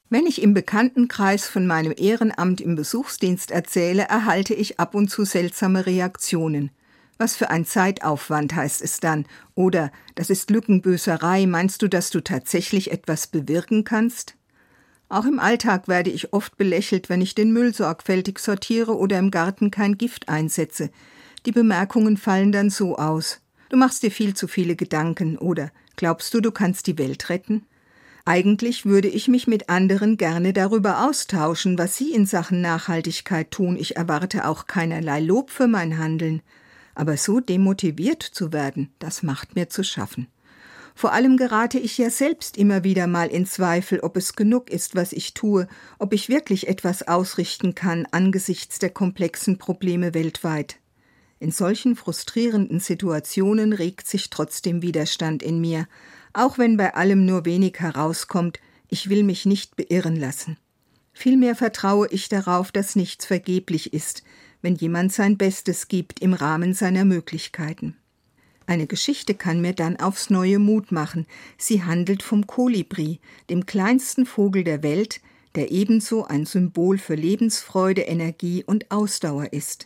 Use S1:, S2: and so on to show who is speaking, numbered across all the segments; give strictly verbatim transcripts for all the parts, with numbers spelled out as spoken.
S1: Wenn ich im Bekanntenkreis von meinem Ehrenamt im Besuchsdienst erzähle, erhalte ich ab und zu seltsame Reaktionen. Was für ein Zeitaufwand, heißt es dann. Oder, das ist Lückenbüßerei, meinst du, dass du tatsächlich etwas bewirken kannst? Auch im Alltag werde ich oft belächelt, wenn ich den Müll sorgfältig sortiere oder im Garten kein Gift einsetze. Die Bemerkungen fallen dann so aus. Du machst dir viel zu viele Gedanken oder glaubst du, du kannst die Welt retten? Eigentlich würde ich mich mit anderen gerne darüber austauschen, was sie in Sachen Nachhaltigkeit tun. Ich erwarte auch keinerlei Lob für mein Handeln. Aber so demotiviert zu werden, das macht mir zu schaffen. Vor allem gerate ich ja selbst immer wieder mal in Zweifel, ob es genug ist, was ich tue, ob ich wirklich etwas ausrichten kann angesichts der komplexen Probleme weltweit. In solchen frustrierenden Situationen regt sich trotzdem Widerstand in mir, auch wenn bei allem nur wenig herauskommt, ich will mich nicht beirren lassen. Vielmehr vertraue ich darauf, dass nichts vergeblich ist, wenn jemand sein Bestes gibt im Rahmen seiner Möglichkeiten. Eine Geschichte kann mir dann aufs neue Mut machen. Sie handelt vom Kolibri, dem kleinsten Vogel der Welt, der ebenso ein Symbol für Lebensfreude, Energie und Ausdauer ist.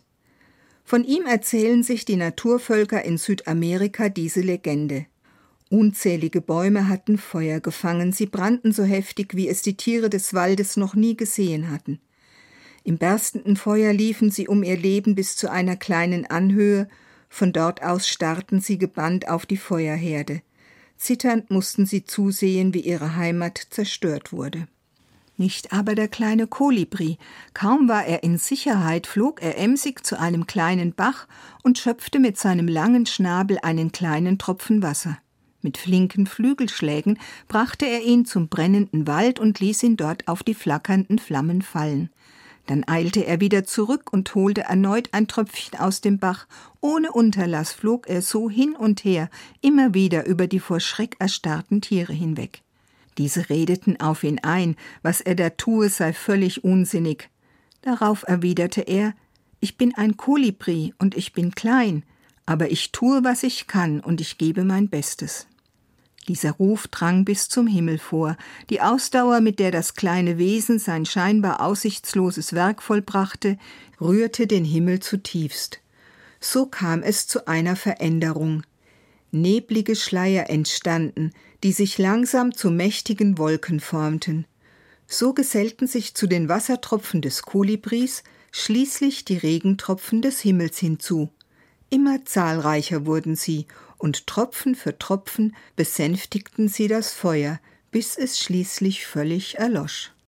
S1: Von ihm erzählen sich die Naturvölker in Südamerika diese Legende. Unzählige Bäume hatten Feuer gefangen, sie brannten so heftig, wie es die Tiere des Waldes noch nie gesehen hatten. Im berstenden Feuer liefen sie um ihr Leben bis zu einer kleinen Anhöhe, von dort aus starrten sie gebannt auf die Feuerherde. Zitternd mussten sie zusehen, wie ihre Heimat zerstört wurde. Nicht aber der kleine Kolibri. Kaum war er in Sicherheit, flog er emsig zu einem kleinen Bach und schöpfte mit seinem langen Schnabel einen kleinen Tropfen Wasser. Mit flinken Flügelschlägen brachte er ihn zum brennenden Wald und ließ ihn dort auf die flackernden Flammen fallen. Dann eilte er wieder zurück und holte erneut ein Tröpfchen aus dem Bach. Ohne Unterlass flog er so hin und her, immer wieder über die vor Schreck erstarrten Tiere hinweg. Diese redeten auf ihn ein, was er da tue, sei völlig unsinnig. Darauf erwiderte er: »Ich bin ein Kolibri und ich bin klein, aber ich tue, was ich kann, und ich gebe mein Bestes.« Dieser Ruf drang bis zum Himmel vor. Die Ausdauer, mit der das kleine Wesen sein scheinbar aussichtsloses Werk vollbrachte, rührte den Himmel zutiefst. So kam es zu einer Veränderung. Neblige Schleier entstanden, die sich langsam zu mächtigen Wolken formten. So gesellten sich zu den Wassertropfen des Kolibris schließlich die Regentropfen des Himmels hinzu. Immer zahlreicher wurden sie, und Tropfen für Tropfen besänftigten sie das Feuer, bis es schließlich völlig erlosch.